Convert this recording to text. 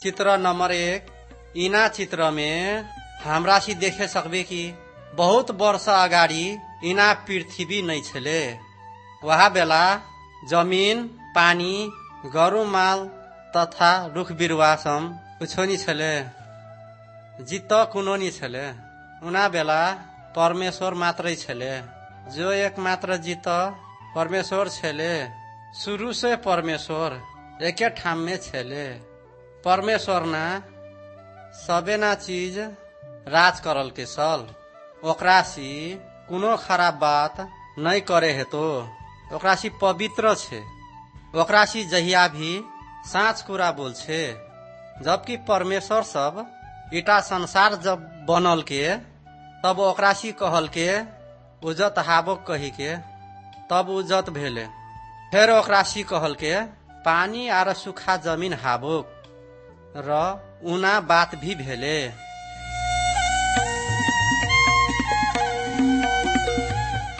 चित्र नंबर 1। इना चित्र में हमरा सी देखे सकबे कि बहुत वर्ष अगाडि इना पृथ्वी नै छले। वहा बेला जमीन, पानी, गरु माल तथा रुख बिरुवा सम कुछो नि छले, जित कुनो नि छले। उना बेला परमेश्वर मात्रै छले, जो एक मात्र जित परमेश्वर छले। शुरू से परमेश्वर एके ठाम में छले। परमेश्वर ना सबे ना चीज राज करल के सल, ओकरा सी कुनो खराब बात नहीं करे है तो ओकरा सी पवित्र छे। ओकरा सी जहिया भी साँच कुरा बोल छे। जबकि परमेश्वर सब इटा संसार जब बनल के तब ओकरा सी कहल के उजत हाबो कही के तब उजत भेले। फिर ओकरा सी कहल के पानी आर सूखा जमीन हाबो र उना बात भी भेले।